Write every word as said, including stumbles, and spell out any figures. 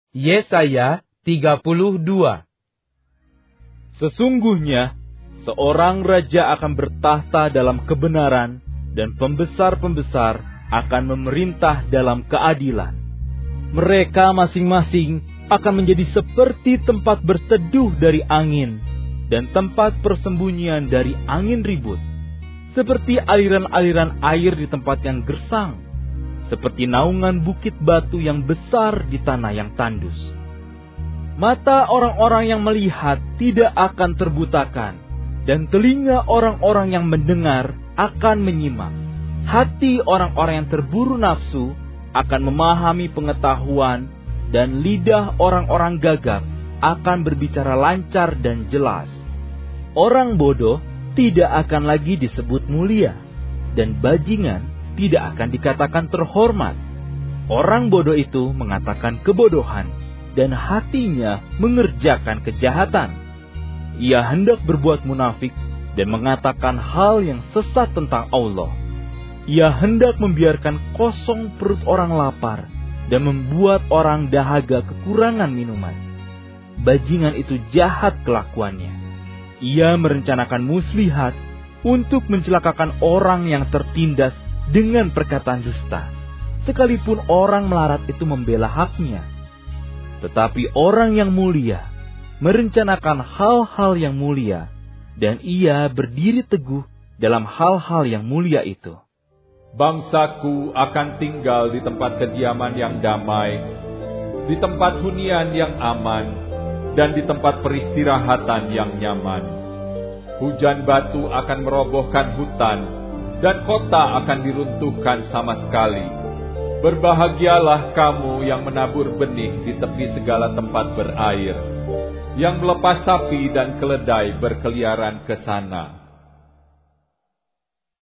Yesaya tiga puluh dua. Sesungguhnya, seorang raja akan bertahta dalam kebenaran, dan pembesar-pembesar akan memerintah dalam keadilan. Mereka masing-masing akan menjadi seperti tempat berteduh dari angin, dan tempat persembunyian dari angin ribut, seperti aliran-aliran air di tempat yang gersang, seperti naungan bukit batu yang besar di tanah yang tandus. Mata orang-orang yang melihat tidak akan terbutakan, dan telinga orang-orang yang mendengar akan menyimak. Hati orang-orang yang terburu nafsu akan memahami pengetahuan, dan lidah orang-orang gagap akan berbicara lancar dan jelas. Orang bodoh tidak akan lagi disebut mulia, dan bajingan tidak akan dikatakan terhormat. Orang bodoh itu mengatakan kebodohan, dan hatinya mengerjakan kejahatan. Ia hendak berbuat munafik dan mengatakan hal yang sesat tentang Allah. Ia hendak membiarkan kosong perut orang lapar dan membuat orang dahaga kekurangan minuman. Bajingan itu jahat kelakuannya. Ia merencanakan muslihat untuk mencelakakan orang yang tertindas dengan perkataan dusta, sekalipun orang melarat itu membela haknya. Tetapi orang yang mulia merencanakan hal-hal yang mulia, dan ia berdiri teguh dalam hal-hal yang mulia itu. Bangsaku akan tinggal di tempat kediaman yang damai, di tempat hunian yang aman, dan di tempat peristirahatan yang nyaman. Hujan batu akan merobohkan hutan, dan kota akan diruntuhkan sama sekali. Berbahagialah kamu yang menabur benih di tepi segala tempat berair, yang melepas sapi dan keledai berkeliaran ke sana.